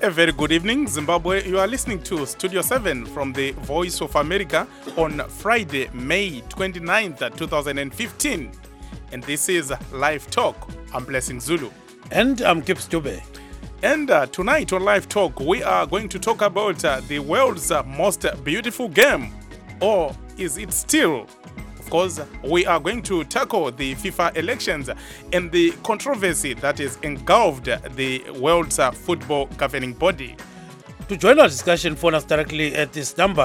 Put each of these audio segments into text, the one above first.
A very good evening, Zimbabwe. You are listening to Studio 7 from the Voice of America on Friday, May 29th, 2015. And this is Live Talk. I'm Blessing Zulu. And I'm Kip Stube. And tonight on Live Talk, we are going to talk about the world's most beautiful game. Or is it still? Of course, we are going to tackle the FIFA elections and the controversy that is engulfed the world's football governing body. To join our discussion, phone us directly at this number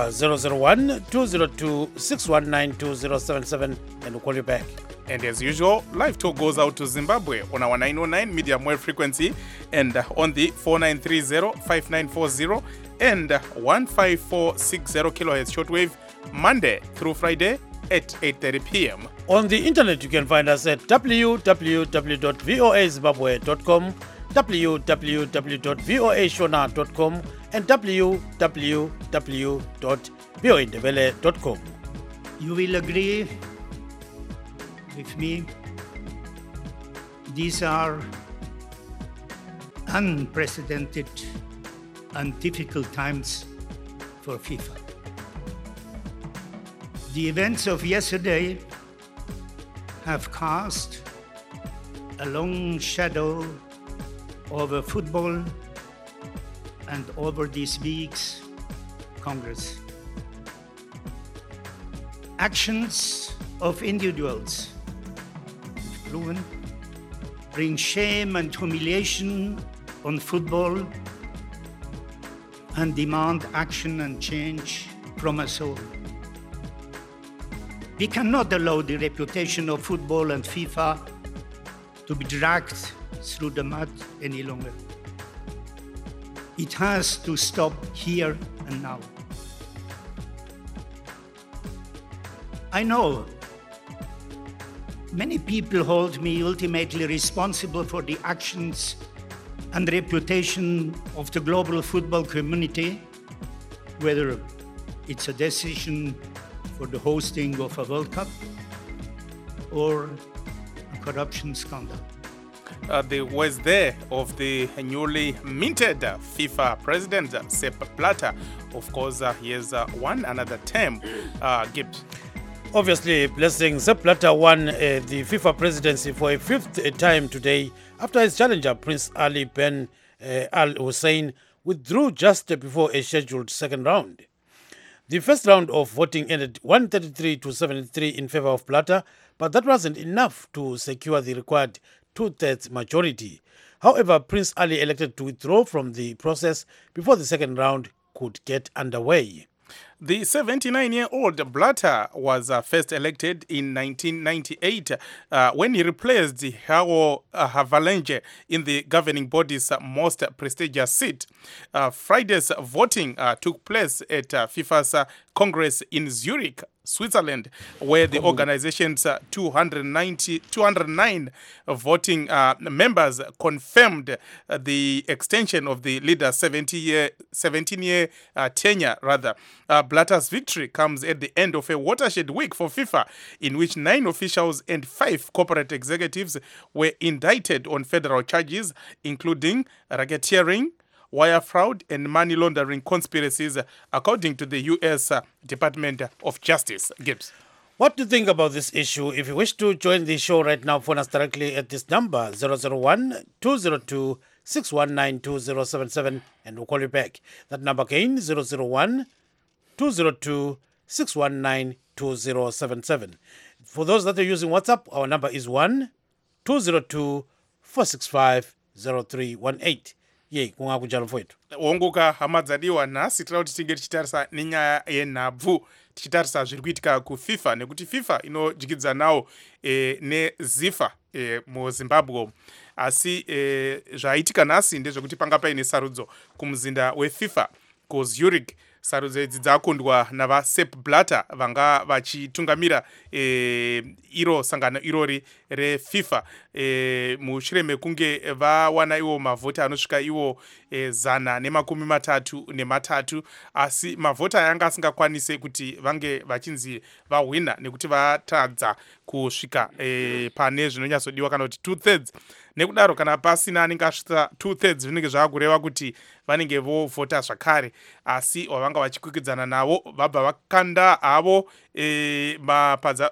001-202-619-2077 and we'll call you back. And as usual, Live Talk goes out to Zimbabwe on our 909 medium wave frequency and on the 4930-5940 and 15460 kilohertz shortwave Monday through Friday at 8:30 p.m. On the internet, you can find us at www.voazimbabwe.com, www.voashona.com, and www.voindebele.com. You will agree with me, these are unprecedented and difficult times for FIFA. The events of yesterday have cast a long shadow over football and over this week's Congress. Actions of individuals proven bring shame and humiliation on football and demand action and change from us all. We cannot allow the reputation of football and FIFA to be dragged through the mud any longer. It has to stop here and now. I know many people hold me ultimately responsible for the actions and reputation of the global football community, whether it's a decision for the hosting of a World Cup or a corruption scandal. The words there of the newly minted FIFA president, Sepp Blatter. Of course, he has won another term. Gibbs. Obviously, Blessing, Sepp Blatter won the FIFA presidency for a fifth time today after his challenger, Prince Ali bin Al Hussein, withdrew just before a scheduled second round. The first round of voting ended 133-73 in favor of Blatter, but that wasn't enough to secure the required two-thirds majority. However, Prince Ali elected to withdraw from the process before the second round could get underway. The 79-year-old Blatter was first elected in 1998 when he replaced João Havelange in the governing body's most prestigious seat. Friday's voting took place at FIFA's Congress in Zurich, Switzerland, where the organization's 209 voting members confirmed the extension of the leader's 17-year tenure. Blatter's victory comes at the end of a watershed week for FIFA, in which 9 officials and 5 corporate executives were indicted on federal charges, including racketeering, wire fraud, and money laundering conspiracies, according to the U.S. Department of Justice. Gibbs. What do you think about this issue? If you wish to join the show right now, phone us directly at this number, 001-202-619-2077, and we'll call you back. That number again, 001-202-619-2077. For those that are using WhatsApp, our number is 1-202-465-0318. Ye, kungakunjalo mfowethu. Wonguka hama dzadiwa nhasi tinoda kuti tinge tichitarisa nenyaya yenhabvu, tichitarisa zviri kuitika kuFIFA nekuti FIFA inodyikidza nawo neZIFA muZimbabwe. Asi zvaitika nhasi ndezvekuti panga paine sarudzo kumuzinda weFIFA kuZurich. Sarudzo idzi dzakundwa navaSepp Blatter vanga vachitungamira iro sangano irori reFIFA mushure mekunge vawana iwo mavhota anosvika iwo 133, asi mavhota yanga asingakwanise kuti vange vachinzi vahwina nekuti vatadza kusvika pane zvinonyatsodiwa kana kuti 2/3. nekudaro kana pasina anenge asvitsa 2/3 zvinenge zvaakureva kuti vanenge vovhota zvakare, asi wavanga vachikwikwidzana navo vabva vakanda havo mapadza,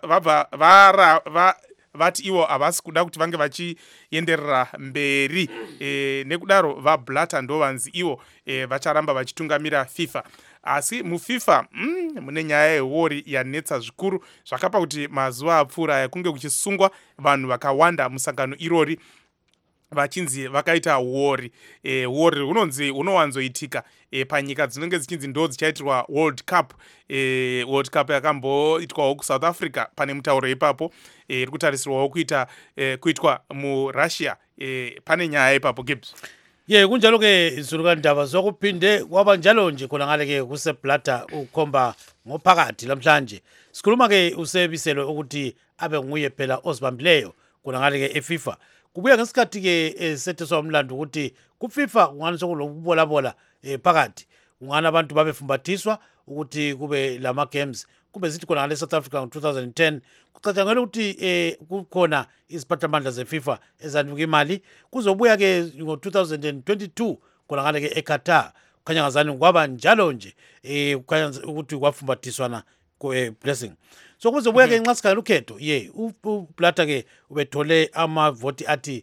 vabva vati ivo havasi kuda kuti vange vachienderera mberi, nekudaro vaBlatter ndo vanzi ivo vacharamba vachitungamira FIFA. Asi muFIFA mune nyaya yewori yanetsa zvikuru, zvakapa kuti mazuva apfuura yakunge kuchisungwa vanhu vakawanda musangano irori vachinzi vakaita wori. Wori unonzi unowanzoitika panyika dzinenge dzichinzi ndo dzichaitirwa World Cup. World Cup yakamboitwawo kuSouth Africa pane mutauro ipapo, iri kutarisirwawo kuitwa muRussia. Pane nyaya ipapo Gibbs. kunjalo ke Zurukandaba zokuphinde kwaba njalo nje khona ngale ke kuseBlatter ukhomba ngophakathi lamhlanje. Sikhuluma ke usebiselwe ukuthi abe nguye phela ozibambileyo khona ngale ke eFIFA. Kubuya ngesikhathi ke setheswa umlando ukuthi kuFIFA kungani sokulokubola phakathi, kungani abantu babefumbathiswa ukuthi kube lama games, kube zithi khona ngale South Africa ngo-2010 kucatshangela ukuthi kukhona iziphathamandla zeFIFA ezanika imali. Kuzobuya ke ngo-2022 khona ngale ke eQatar, kukhanya ngazani kwaba njalo nje kukhanya ukuthi kwafumbathiswana Blessing. So kuzobuya ke nxa sikhangela ukhetho uBlatter ke ubethole amavoti athi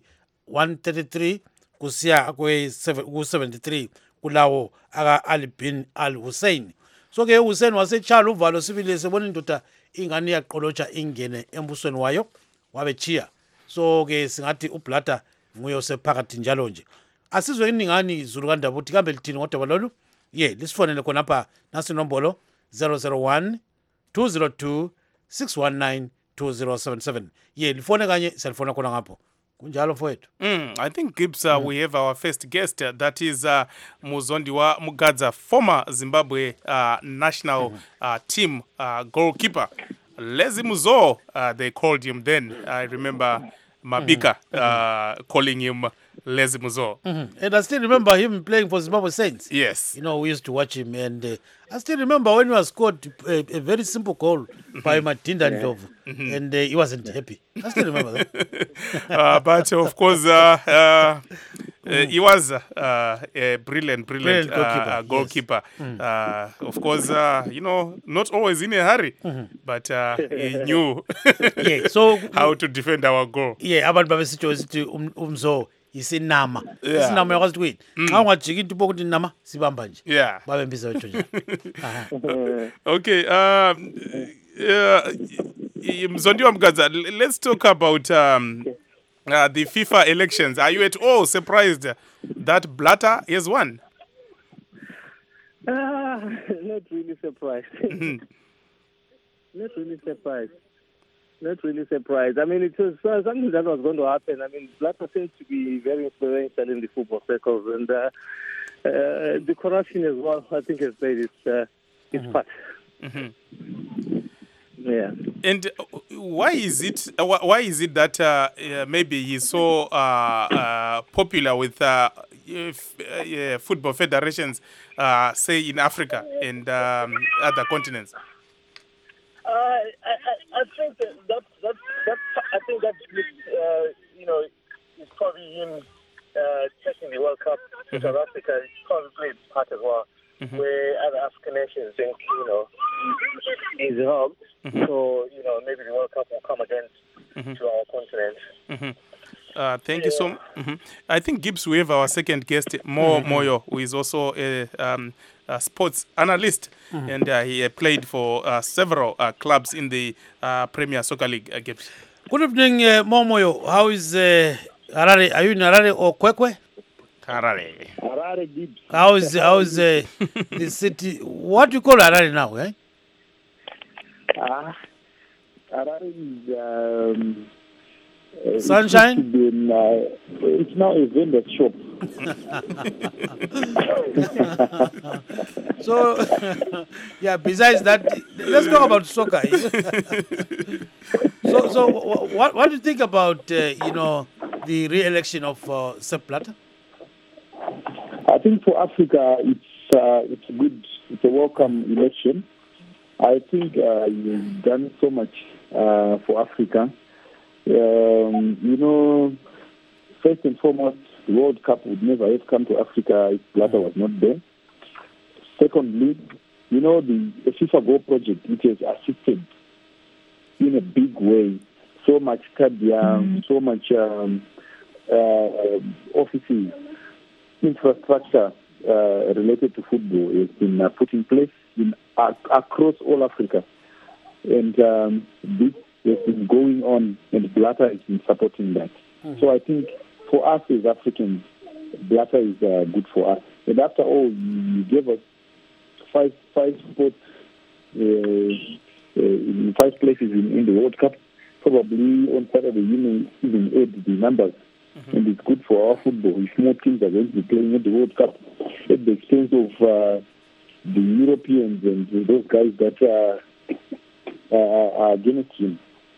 133 kusiya ku-73 kulawo aka-Ali bin al-Hussein. So ke uHussein wasetshala uvalo sibili sebona indoda ingane yaqolotsha ingene embusweni wayo wabechiya. So ke singathi uBlatter nguye osephakathi njalo nje. Asizwe iningani Zurukandaba ukuthi kambe lithini ngodaba lolu. Lisifonele khonapha nasi inombolo 001 202 619 2077. Lifone kanye selifona khona ngapho. Kunjalo mfowethu. I think Gibbs, we have our first guest, that is Muzondiwa Mugadza, former Zimbabwe national team goalkeeper. Lezi Muzo, they called him then. I remember Mabika calling him Lezi Muzo. And I still remember him playing for Zimbabwe Saints. Yes. We used to watch him, and I still remember when he was scored a very simple goal by Madinda Ndlovu, and he wasn't happy. I still remember that. But of course, he was a brilliant goalkeeper. Yes. Of course, not always in a hurry, but he knew how to defend our goal. Abantu babesithi umzo isinama. Isinama yakwazi ukuthi xa ungajiki into ukuthi nama sibamba nje. Babembisa wethu nje. Okay, Mzondiwa Mugadza, let's talk about the FIFA elections. Are you at all surprised that Blatter has won? Not really surprised. Not really surprised. I mean, it was something that was going to happen. I mean, Blatter seems to be very influential in the football circles, and the corruption as well, I think, has played its part. Yeah. And why is it that maybe he's so popular with football federations, say in Africa and other continents? I think that is probably him taking the World Cup to South Africa. It's probably played part as well, where other African nations think he's home. So maybe the World Cup will come again to our continent. Thank you so much. I think Gibbs, we have our second guest, Moyo, who is also a sports analyst, and he played for several clubs in the Premier Soccer League. Gibbs. Good evening, Moyo. How is Harare? Are you in Harare or Kwekwe? Harare. Harare, Gibbs. How is the city? What do you call Harare now? Harare is Sunshine? It's now a vendor shop. So, besides that, let's talk about soccer. So what do you think about, the re-election of Sepp Blatter? I think for Africa, it's good. It's a welcome election. I think you've done so much for Africa. first and foremost, the World Cup would never have come to Africa if Blatter was not there. Secondly, the FIFA Go project, which has assisted in a big way, so much stadium, so much offices, infrastructure related to football has been put in place across all Africa. And this has been going on, and Blatter has been supporting that. So I think for us as Africans, Blatter is good for us. And after all, you gave us five spots in 5 places in the World Cup. Probably on Saturday, you may even add the numbers. And it's good for our football. If more teams are going to be playing at the World Cup at the expense of the Europeans and those guys that are against him.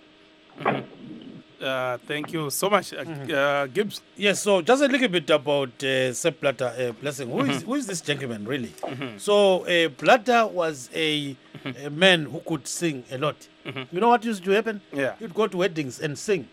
Thank you so much, Gibbs. Yes, so just a little bit about Sepp Blatter, Blessing. Who is this gentleman, really? So Blatter was a man who could sing a lot. You know what used to happen? Yeah. He'd go to weddings and sing.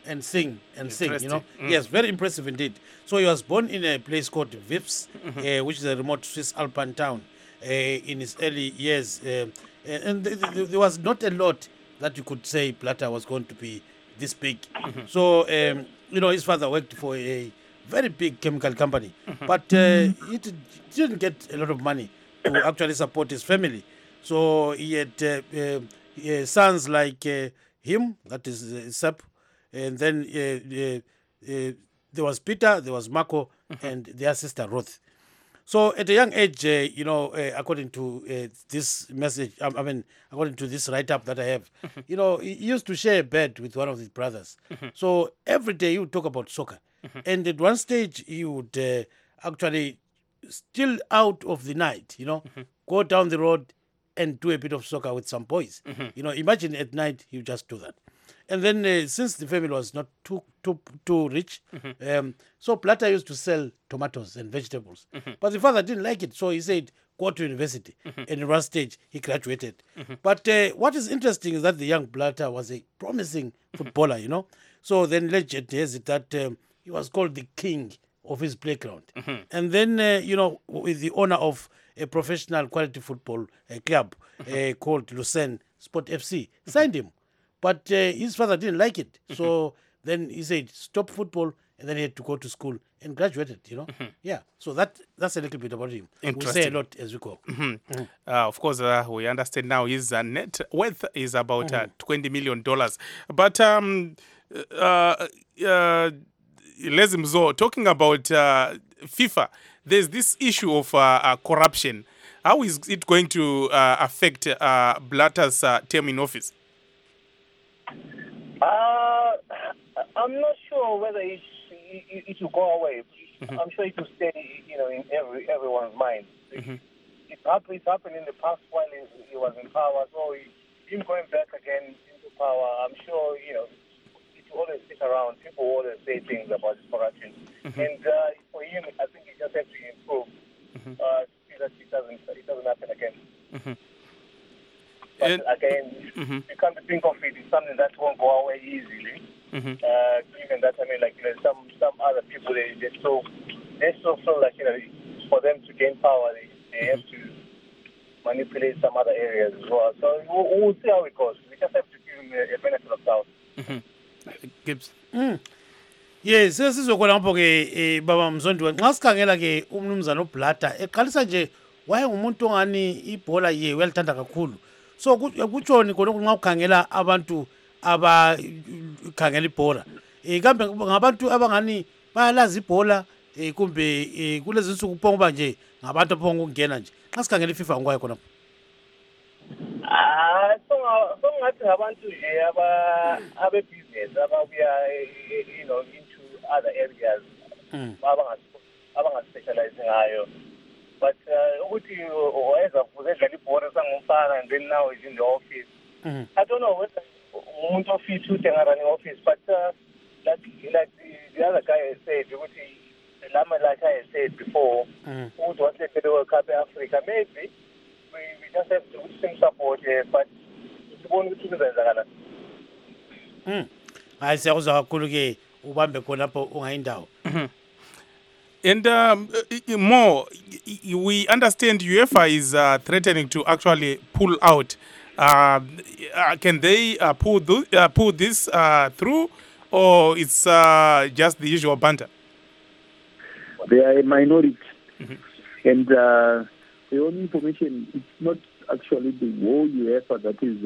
Yes, very impressive indeed. So he was born in a place called Vips, which is a remote Swiss Alpine town, in his early years. And there was not a lot that you could say Blatter was going to be this big. So, his father worked for a very big chemical company, but he didn't get a lot of money to actually support his family. So he had sons like him, that is Sepp, and then there was Peter, there was Marco, and their sister Ruth. So at a young age, according to this message, according to this write-up that I have, he used to share a bed with one of his brothers. So every day he would talk about soccer. And at one stage he would actually, still out of the night, go down the road and do a bit of soccer with some boys. Imagine at night he would just do that. And then since the family was not too rich, so Blatter used to sell tomatoes and vegetables. But the father didn't like it, so he said, go to university. And at one stage, he graduated. But what is interesting is that the young Blatter was a promising footballer, So then legend has it that he was called the king of his playground. And then, with the owner of a professional quality football club called Lucerne Sport FC, signed him. But his father didn't like it. So then he said, stop football. And then he had to go to school and graduated, Yeah. So that's a little bit about him. We say a lot as we go. Of course, we understand now his net worth is about $20 million. But Les Mzo, talking about FIFA, there's this issue of corruption. How is it going to affect Blatter's term in office? I'm not sure whether it will go away. I'm sure it will stay, in everyone's mind. It happened in the past while he was in power. So him going back again into power, I'm sure, it will always stick around. People will always say things about his corruption. And for him, I think he just has to improve to see that it doesn't happen again. But again, you come to think of it, it's something that won't go away easily. Even that, some other people, they still feel like, for them to gain power, they have to manipulate some other areas as well. So we'll see how it goes. We just have to give him a benefit of doubt. Gibbs. Yes, sesizokona lapho ke baba Mzondi nxa sikhangela ke umnumzana uBlatter eqalisa nje wayengumuntu ongani ibhola ye uyalithanda kakhulu. So kutshoni khona nxa ukhangela abantu abakhangela ibhola kambe ngabantu abangani bayalazi ibhola kumbe kulezi insuku phongoba nje ngabantu aphonga ukungena nje nxa sikhangela iFIFA ngokwayo khona. So ngathi ngabantu nje abe-business ababuya into other areas abanga-specialize ngayo. But ukuthi wayeza kuze dlala ibhola sangumfana and then now he's in the office. I don't know whether umuntu office uthengara in office, but like the other guy has said, ukuthi Lama, like I said before, who would want to play the World Cup in Africa, maybe we just have to sing support here, but it's going to be hayi siyakuzwa kakhulu ke ubambe khona lapho ungayindawo. And more, we understand UEFA is threatening to actually pull out. Can they pull this through, or it's just the usual banter? They are a minority. And the only information, it's not actually the whole UEFA that is,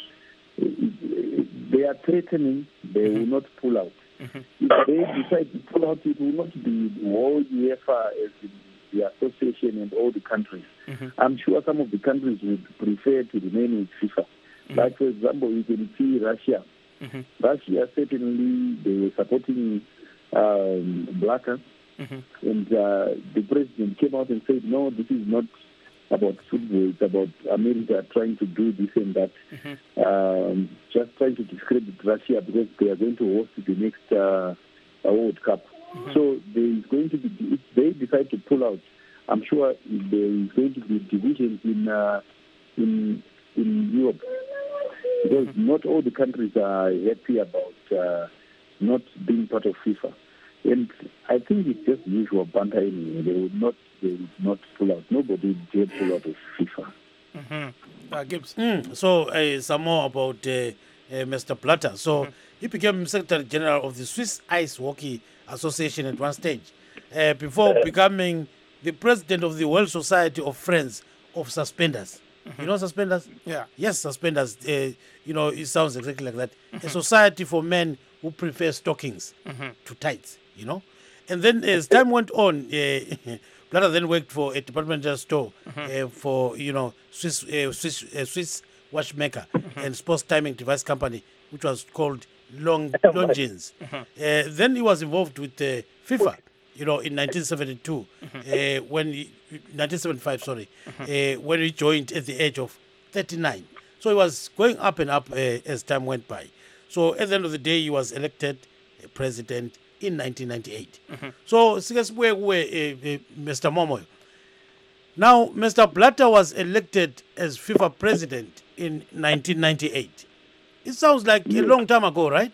they are threatening, they will not pull out. If they decide to pull out, it will not be the whole UEFA as in the association and all the countries. I'm sure some of the countries would prefer to remain with FIFA. Like, for example, you can see Russia. Russia, certainly, they were supporting Blatter. And the president came out and said, no, this is not about football, it's about America trying to do this and that, just trying to discredit Russia because they are going to host the next World Cup. So there is going to be, if they decide to pull out, I'm sure there is going to be divisions in Europe, because not all the countries are happy about not being part of FIFA. And I think it's just usual banter anyway. They would not pull out. Nobody did pull out of FIFA. Gibbs. So some more about Mr. Blatter. So he became Secretary General of the Swiss Ice Hockey Association at one stage, before becoming the president of the World Society of Friends of Suspenders. You know suspenders? Yeah. Yes, suspenders. You know, it sounds exactly like that. A society for men who prefer stockings to tights, you know. And then as time went on, Blatter then worked for a departmental store for, you know, Swiss watchmaker and sports timing device company, which was called Longines. Then he was involved with FIFA, you know, in 1972, 1975, sorry, when he joined at the age of 39. So he was going up and up as time went by. So at the end of the day, he was elected president in 1998. So, Mr. Momoyo. Now, Mr. Blatter was elected as FIFA president in 1998. It sounds like a long time ago, right?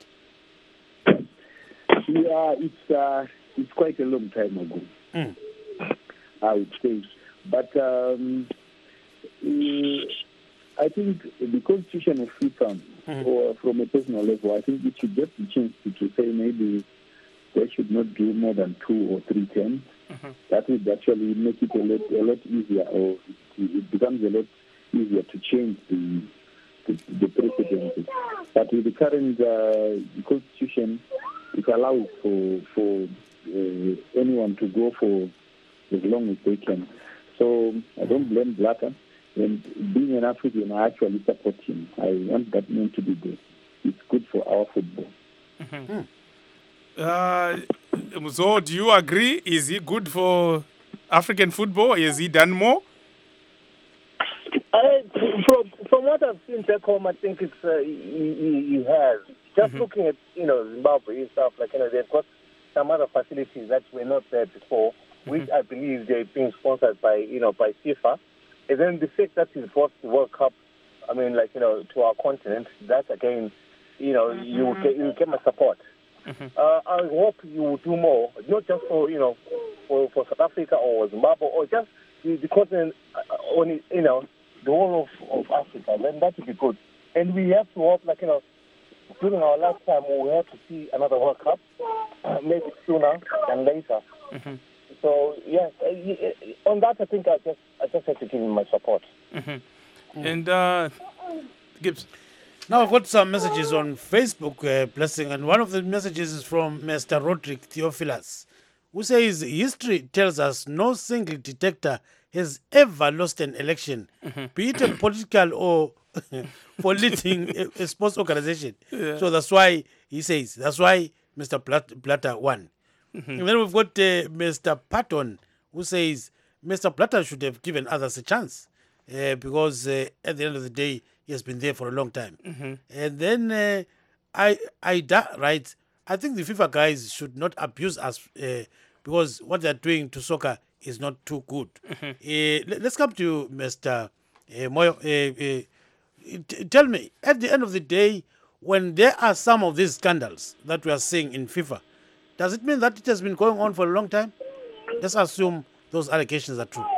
Yeah, it's quite a long time ago, I would say. But I think the constitution of FIFA, or from a personal level, I think it should just be changed to say maybe they should not do more than 2 or 3 terms. That would actually make it a lot easier, or it becomes a lot easier to change the presidency. But with the current constitution, it allows for anyone to go for as long as they can. So I don't blame Blatter. And being an African, I actually support him. I want that man to be good. It's good for our football. So do you agree? Is he good for African football? Has he done more? From what I've seen back home, I think it's he has. Just looking at Zimbabwe and stuff, like they've got some other facilities that were not there before, which I believe they're being sponsored by by FIFA. And then the fact that he's brought the World Cup, I mean, to our continent, that again, you get my support. I hope you will do more, not just for for South Africa or Zimbabwe or just the continent, on the whole of Africa. Then that would be good. And we have to hope, during our lifetime, we have to see another World Cup, maybe sooner than later. So yes, on that I think I just have to give him my support. And Gibbs. Now I've got some messages on Facebook, Blessing, and one of the messages is from Mr. Roderick Theophilus, who says history tells us no single detector has ever lost an election, be it a political or for leading a sports organization. So that's why he says, that's why Mr. Blatter won. And then we've got Mr. Patton, who says Mr. Blatter should have given others a chance because at the end of the day, he has been there for a long time. And then Ida writes, I think the FIFA guys should not abuse us because what they're doing to soccer is not too good. Let's come to Mr. Moyo. Tell me, at the end of the day, when there are some of these scandals that we are seeing in FIFA, Does it mean that it has been going on for a long time? Let's assume those allegations are true.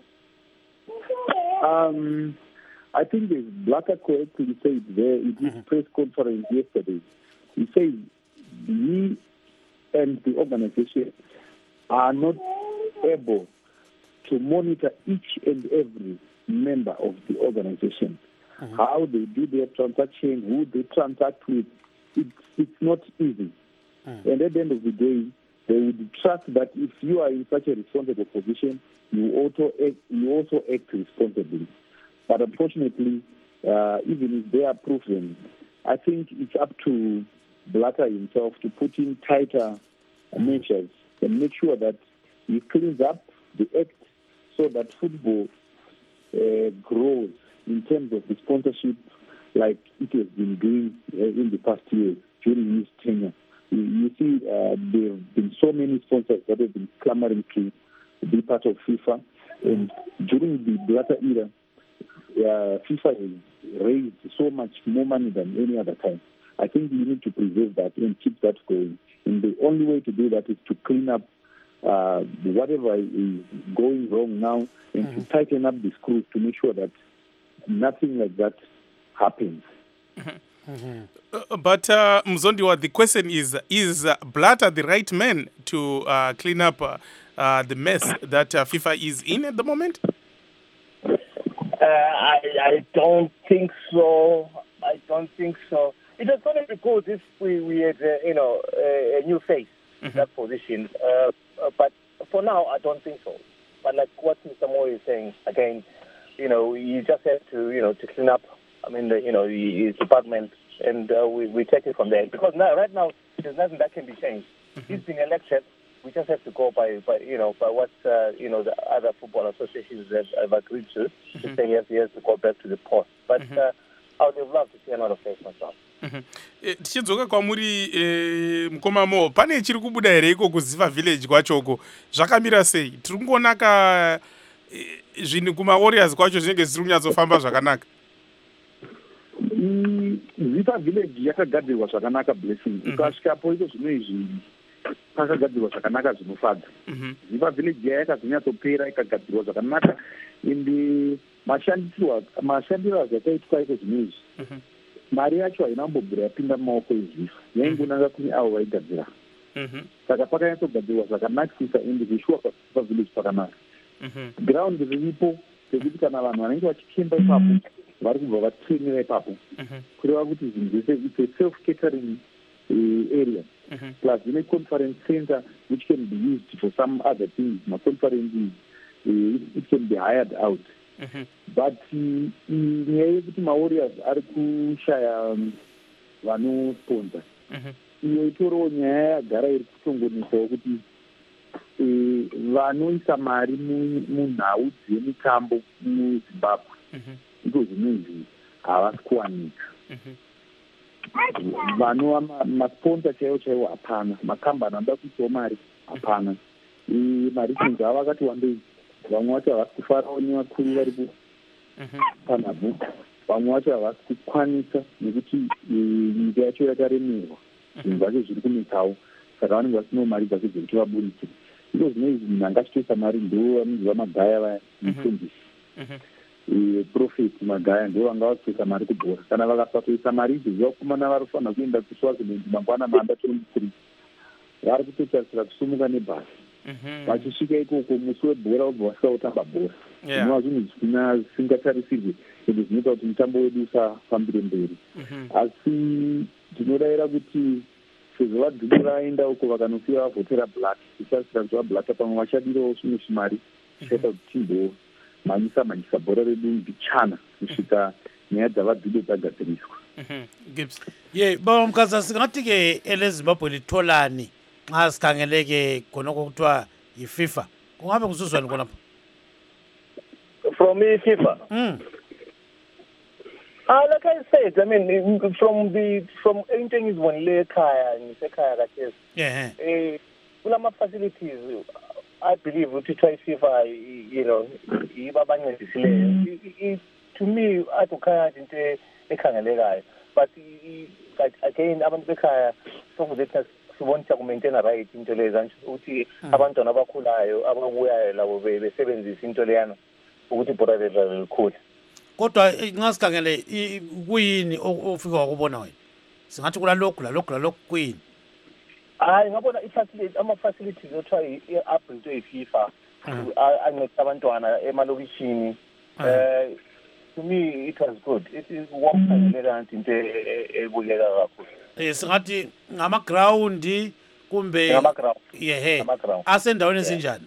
I think the Blatter correctly said there in his press conference yesterday. He said he and the organization are not able to monitor each and every member of the organization. How they do their transaction, who they transact with, it's not easy. And at the end of the day, they would trust that if you are in such a responsible position, you also act responsibly. But unfortunately, even if they are proven, I think it's up to Blatter himself to put in tighter measures and make sure that he cleans up the act so that football grows in terms of the sponsorship like it has been doing in the past years during his tenure. You see, there have been so many sponsors that have been clamoring to be part of FIFA. And during the Blatter era, FIFA has raised so much more money than any other time. I think we need to preserve that and keep that going. And the only way to do that is to clean up whatever is going wrong now and to tighten up the screws to make sure that nothing like that happens. But Mzondiwa, the question is Blatter the right man to clean up the mess that FIFA is in at the moment? I don't think so. It was going to be good if we had, a new face in that position. But for now, I don't think so. But like what Mr. Moore is saying, again, you just have to, to clean up. I mean, his department, and we take it from there. Because right now, there's nothing that can be changed. He's been elected. We just have to go by what the other football associations have agreed to say yes, he has to go back to the post. But I would have loved to see another face myself. Tichidzoka kwamuri mukoma Mo, pane chiri kubuda here iko kuZiva village kwachoko zvakamira sei? Tiri kungonaka zvinhu kumaWarriors kwacho zvinenge zvisiri kunyatsofamba zvakanaka. Ziva village yakagadzirwa zvakanaka Blessing. Ukasvikapo iko zvino izvi pakagadzirwa zvakanaka zvinofadza. Ziva village yakazonyatsopera ikagadzirwa zvakanaka ende mashandiro azvakaitwa iko zvino izvi. Mari yacho hainambobvira yapinda mumaoko ezvifa yaingonanga kune avo vaigadzira. Saka pakanyatsogadzirwa zvakanakisisa ende zvishuwa paZiva village pakanaka. Ground riripo pekuti kana vanhu vanenge vachikemba ipapo vari kubva vatrenera ipapo kureva kuti zvinhu zvese it's a self-catering area plus ine conference center which can be used for some other things. Ma-conferences it can be hired out. But nyaya yekuti maWarriors ari kushaya vanosponsor iyo itoriwo nyaya yagara iri kutongonesawo kuti vanoisa mari munhau dzemitambo muZimbabwe iko zvinonzi havasi kuwanika. Vanova masponsor chaiwo hapana, makambani anoda kuisawo mari hapana. Maritinzi ava vakati wandei, vamwe vacho havasi kufarawo nevakuru varipo panhabvu, vamwe vacho havasi kukwanisa nekuti nyika yacho yakaremerwa, zvinhu zvacho zviri kunetsawo, saka vanenge vasinawo mari dzacho dzekuti vaburitse. Iko zvino izvi munhu angachitoisa mari ndo vanonzi vamagaya vaya mufundisi Prophet Magaya ndo vanga vachitoisa mari kubhora. Kana vakasatoisa mari idzi vakomana varofanira kuenda kuSwaziland mangwana manda 23 vari kutotarisira kusumuka nebhasi. Vachisvika ikoko musi webhora vobva vasvika kutamba bhora. Zvinova zvinhu zvisingatarisirwe ende zvinoita kuti mutambo wedu usafambire mberi. Asi tinorayira kuti sezvo vadzidzo vaenda uko vakanofira vavhotera Black, ticharisira kuti vaBlack pamwe vachadirawo zvimwe zvimari zvichaita kuti timbomhanyisa bhora redu mbichana kusvika nyaya dzavadzidzo dzagadziriswa. Baba Mukasa, singathi-ke eleZimbabwe litholani xa sikhangeleke khonoko kuthiwa yiFIFA, kungabe kuzuzwani khonapho? From FIFA? Like I said, I mean, from anything is one lay kaya and Sekaya Rakesh. Ulama facilities, I believe, to try FIFA, to me, I took kaya into a kaya. But again, I'm the kaya, some of the sibonisa kumaintaina right into leza ukuthi abantwana abakhulayo ababuyayo labo besebenzisa into leyana ukuthi ibhola likhule. Kodwa ngasikhangele kuyini ofika wakubona wena? Singathi kulalokhu kuyini? Hayi ngabona ama-facilities othiwa i-upgrade ye-FIFA ancedisa abantwana emalokishini. To me it was good. It is wakukhangeleka into ebukeka kakhulu. Singathi ngama-ground kumbe yehe asendaweni ezinjani?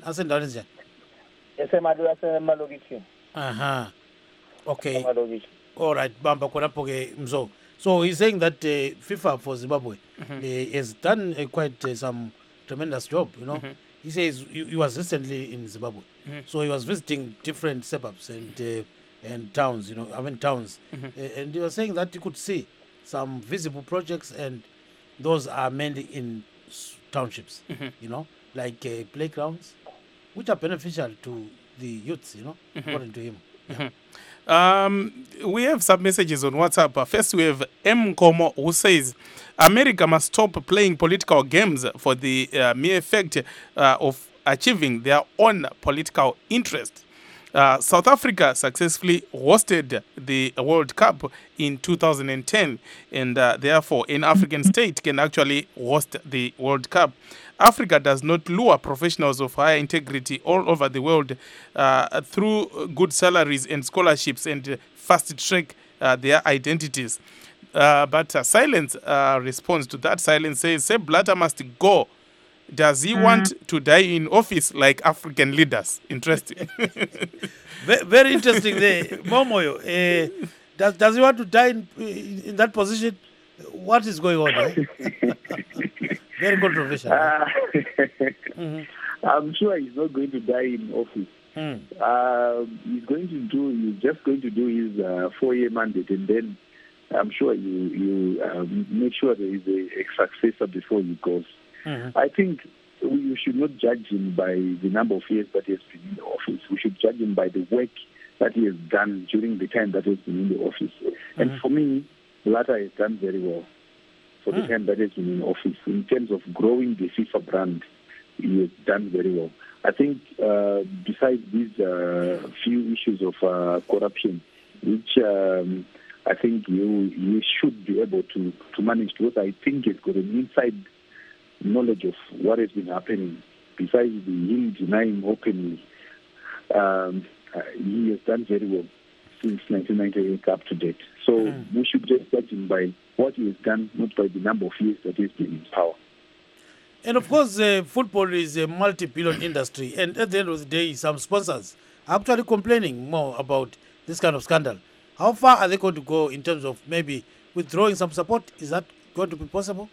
Esemalokishini. Aha. Okay. All right, Bamba Konapoke Mzo. So he's saying that FIFA for Zimbabwe has done quite some tremendous job, you know. He says he was recently in Zimbabwe. So he was visiting different suburbs and towns, you know, towns. And he was saying that you could see some visible projects, and those are mainly in townships, you know, like playgrounds, which are beneficial to the youths, you know, according to him. We have some messages on WhatsApp. First, we have M. Komo, who says America must stop playing political games for the mere fact of achieving their own political interest. South Africa successfully hosted the World Cup in 2010, and therefore an African state can actually host the World Cup. Africa does not lure professionals of higher integrity all over the world through good salaries and scholarships and fast-track their identities. But Silence responds to that. Silence says, Sepp Blatter must go. Does he want to die in office like African leaders? Interesting. Very interesting there. Momoyo, does he want to die in that position? What is going on? Very controversial. I'm sure he's not going to die in office. He's just going to do his 4-year mandate, and then I'm sure you make sure there is a successor before he goes. I think we should not judge him by the number of years that he has been in the office. We should judge him by the work that he has done during the time that he has been in the office. And for me, Blatter has done very well for the time that he has been in office. In terms of growing the FIFA brand, he has done very well. I think besides these few issues of corruption, which I think you should be able to manage, because I think he's got an inside knowledge of what has been happening. Besides him denying openly, he has done very well since 1998 up to date. So we should just judge him by what he has done, not by the number of years that he has been in power. And of course, football is a multi-billion industry, and at the end of the day, some sponsors are actually complaining more about this kind of scandal. How far are they going to go in terms of maybe withdrawing some support? Is that going to be possible?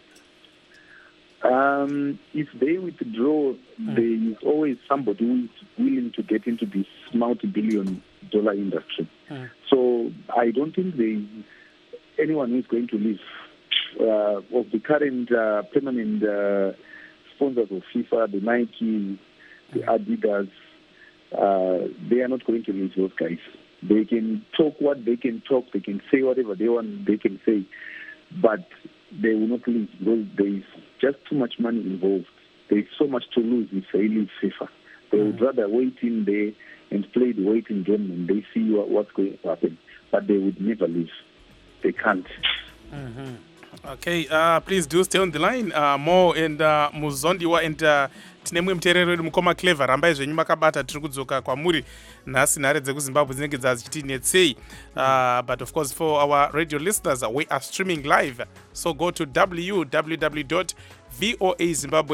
If they withdraw, there is always somebody who is willing to get into this multi-billion-dollar industry. So I don't think there is anyone who is going to leave. Of the current permanent sponsors of FIFA, the Nike, the Adidas, they are not going to leave those guys. They can talk what they can talk, they can say whatever they want, they can say, but they will not leave because there is just too much money involved. There is so much to lose if they leave FIFA. They would rather wait in there and play the waiting game and they see what's going to happen. But they would never leave. They can't. Okay, please do stay on the line. More and Muzondiwa and tinemwe mterero wedu mukoma clever rambai zvenyu makabata tiri kudzoka kwamuri nhasi nhare dzekuzimbabwe dzinenge dzazvichiti netsei. But of course for our radio listeners, we are streaming live, so go to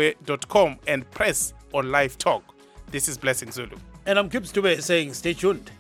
www.voazimbabwe.com and press on live talk. This is Blessing Zulu, and I'm Kip Stube saying stay tuned.